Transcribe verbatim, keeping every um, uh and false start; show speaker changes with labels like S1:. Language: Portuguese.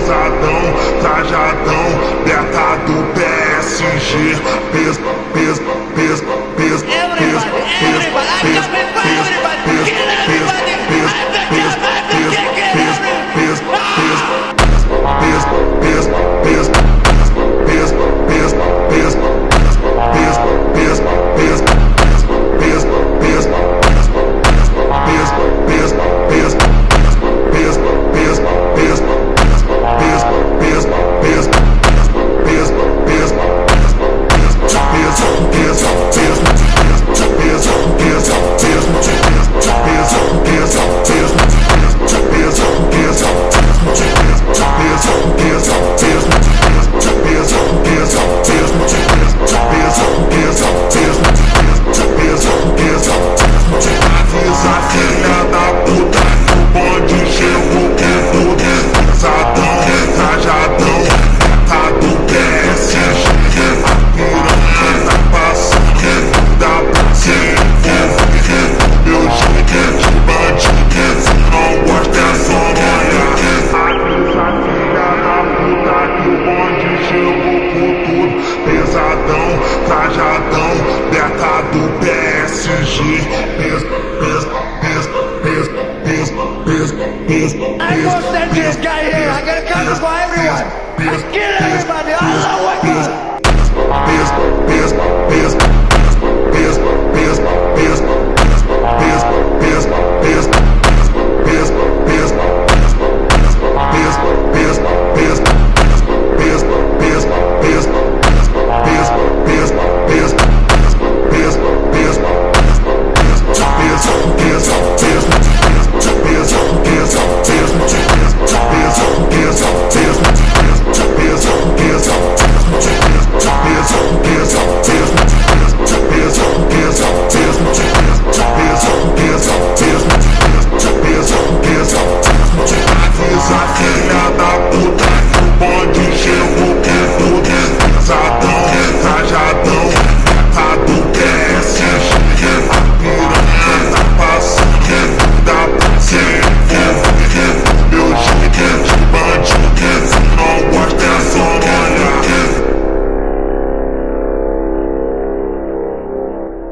S1: pesadão, trajadão, beta do P S G. Peso, peso, peso, peso, peso, peso, peso, peso, peso, peso, peso, peso,
S2: I won't send this guy here. I'm gonna come for everyone. Let's kill everybody.